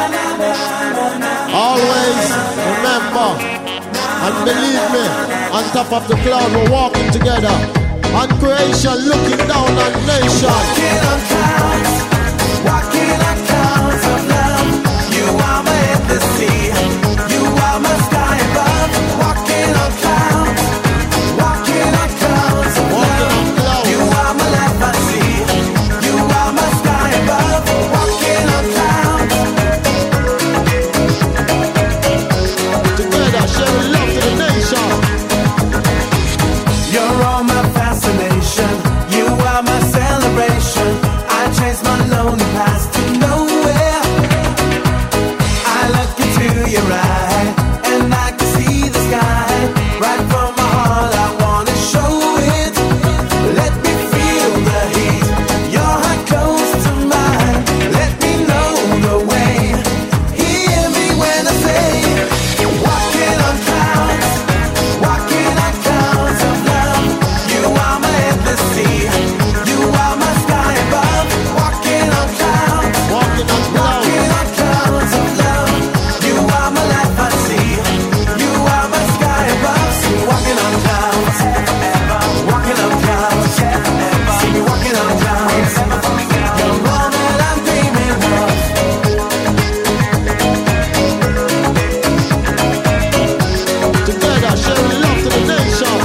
Always remember and believe me, on top of the cloud we're walking together. On creation looking down on nation. Walking on clouds, walking on clouds of love. You are my endless sea, you are my sky above. Walking on clouds, walking on clouds of love. You are my life I see, you are my sky above. Walking on clouds. Together sharing love to the nation. You're all my fascination, you are my celebration. I chase my lonely past to nowhere. I look into your eye and I can see the sky. Right from my heart I wanna show it. Let me feel the heat, your heart close to mine. Let me know the way, hear me when I say walking on clouds, walking on clouds of love. You are my endless sea, you are my sky above. Walking on clouds, Walking on clouds. walking on clouds of love. You are my life I see, you are my sky above. See me walking on clouds, walking on clouds. See me walking on clouds. You're all that I'm dreaming of. Together sharing love to the nation.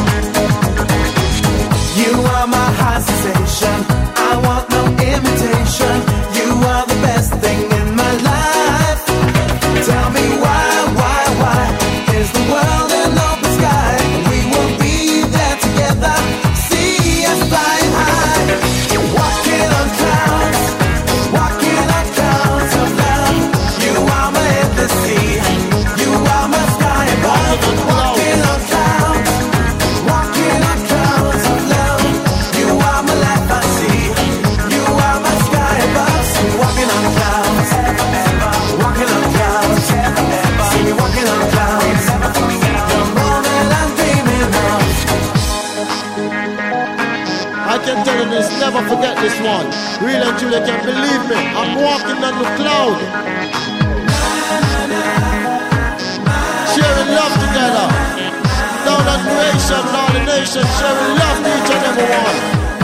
You are my high sensation, I want no imitation. You are the best thing in my life. Tell me why is the world an open sky? We will be there together, see us flying high. Walking on clouds, walking on clouds of love. You are my endless sea, you are my sky above. Walking on clouds, walking on clouds of love. You are my life I see, you are my sky above. See me walking on clouds, walking on clouds. See me walking on clouds. The moment I'm dreaming of. I can tell you this, never forget this one. Real and Julia can believe me. I'm walking on the cloud. Sharing love together. Down on creation, all the nation, sharing love to each and every one.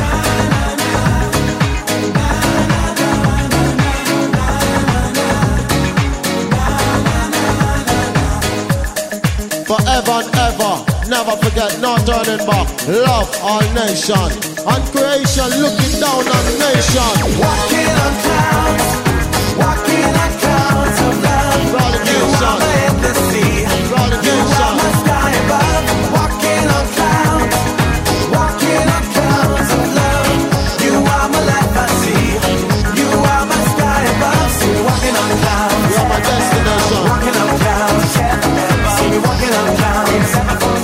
Forever and ever, never forget, no turning back. Love all nation. On creation, looking down on the nation. Walking on clouds, walking on clouds of love. All the You are my nation. endless sea, All the you are my nation. sky above. Walking on clouds, walking on clouds of love. You are my life I see, you are my sky above. See me walking on clouds, You are my destination. walking on clouds. See me walking on clouds.